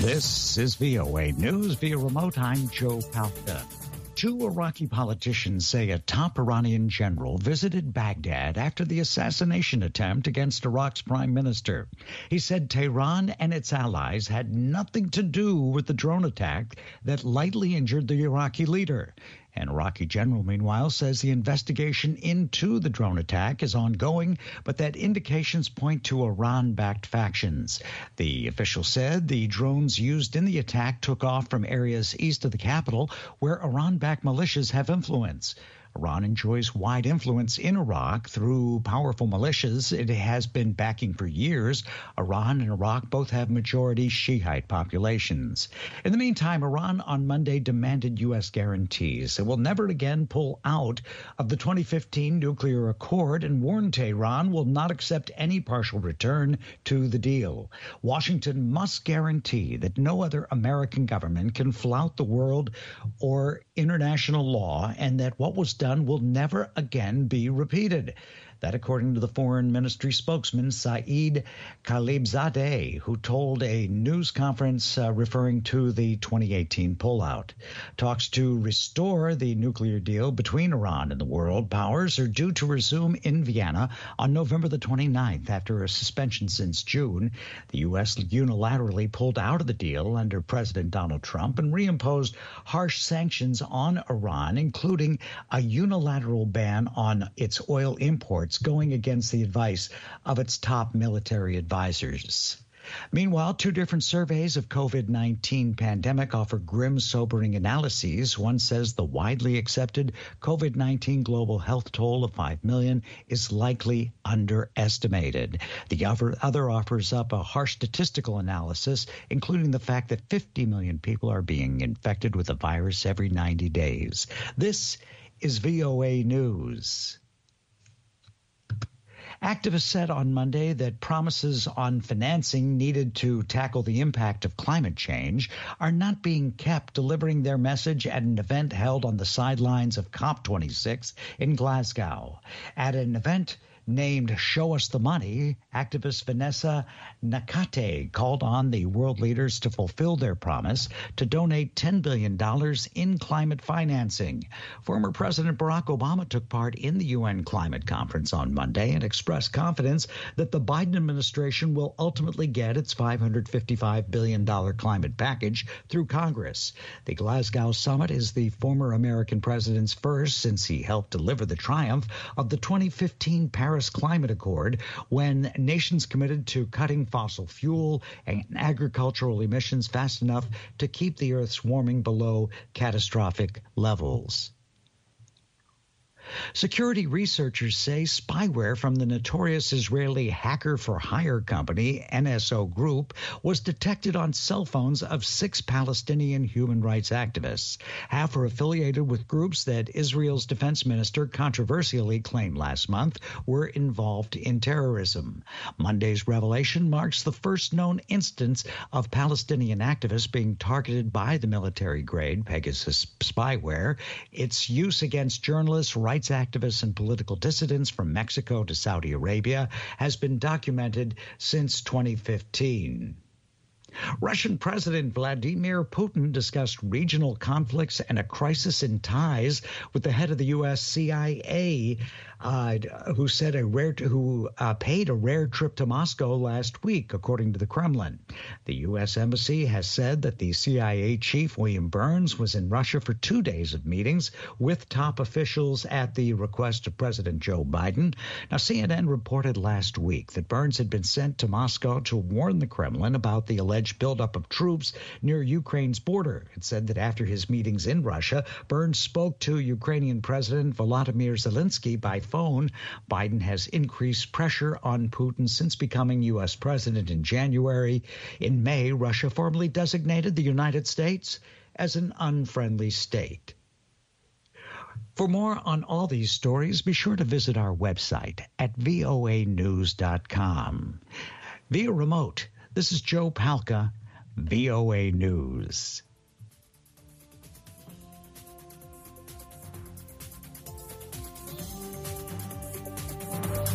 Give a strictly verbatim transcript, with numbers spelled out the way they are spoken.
This is V O A News via remote. I'm Joe Palca. Two Iraqi politicians say a top Iranian general visited Baghdad after the assassination attempt against Iraq's prime minister. He said Tehran and its allies had nothing to do with the drone attack that lightly injured the Iraqi leader. An Iraqi general, meanwhile, says the investigation into the drone attack is ongoing, but that indications point to Iran-backed factions. The official said the drones used in the attack took off from areas east of the capital where Iran-backed militias have influence. Iran enjoys wide influence in Iraq through powerful militias it has been backing for years. Iran and Iraq both have majority Shiite populations. In the meantime, Iran on Monday demanded U S guarantees it will never again pull out of the twenty fifteen nuclear accord and warned Tehran will not accept any partial return to the deal. Washington must guarantee that no other American government can flout the world or international law and that what was done will never again be repeated. That according to the foreign ministry spokesman Saeed Khalibzadeh, who told a news conference uh, referring to the twenty eighteen pullout. Talks to restore the nuclear deal between Iran and the world powers are due to resume in Vienna on November the twenty-ninth after a suspension since June. The U S unilaterally pulled out of the deal under President Donald Trump and reimposed harsh sanctions on Iran, including a unilateral ban on its oil imports, going against the advice of its top military advisors. Meanwhile, two different surveys of COVID nineteen pandemic offer grim, sobering analyses. One says the widely accepted COVID nineteen global health toll of five million is likely underestimated. The other offers up a harsh statistical analysis, including the fact that fifty million people are being infected with the virus every ninety days. This is V O A News. Activists said on Monday that promises on financing needed to tackle the impact of climate change are not being kept, delivering their message at an event held on the sidelines of COP twenty-six in Glasgow. At an event named Show Us the Money, activist Vanessa Nakate called on the world leaders to fulfill their promise to donate ten billion dollars in climate financing. Former President Barack Obama took part in the U N climate conference on Monday and expressed confidence that the Biden administration will ultimately get its five hundred fifty-five billion dollars climate package through Congress. The Glasgow summit is the former American president's first since he helped deliver the triumph of the twenty fifteen Paris Climate Accord, when nations committed to cutting fossil fuel and agricultural emissions fast enough to keep the Earth's warming below catastrophic levels. Security researchers say spyware from the notorious Israeli hacker-for-hire company N S O Group was detected on cell phones of six Palestinian human rights activists. Half are affiliated with groups that Israel's defense minister controversially claimed last month were involved in terrorism. Monday's revelation marks the first known instance of Palestinian activists being targeted by the military-grade Pegasus spyware. Its use against journalists, rights activists, and political dissidents from Mexico to Saudi Arabia has been documented since twenty fifteen. Russian President Vladimir Putin discussed regional conflicts and a crisis in ties with the head of the U S C I A, uh, who said a rare who uh, paid a rare trip to Moscow last week, according to the Kremlin. The U S Embassy has said that the C I A chief, William Burns, was in Russia for two days of meetings with top officials at the request of President Joe Biden. Now, C N N reported last week that Burns had been sent to Moscow to warn the Kremlin about the alleged buildup of troops near Ukraine's border. It said that after his meetings in Russia, Burns spoke to Ukrainian President Volodymyr Zelensky by phone. Biden has increased pressure on Putin since becoming U S president in January. In May, Russia formally designated the United States as an unfriendly state. For more on all these stories, be sure to visit our website at V O A news dot com. Via remote, this is Joe Palca, V O A News.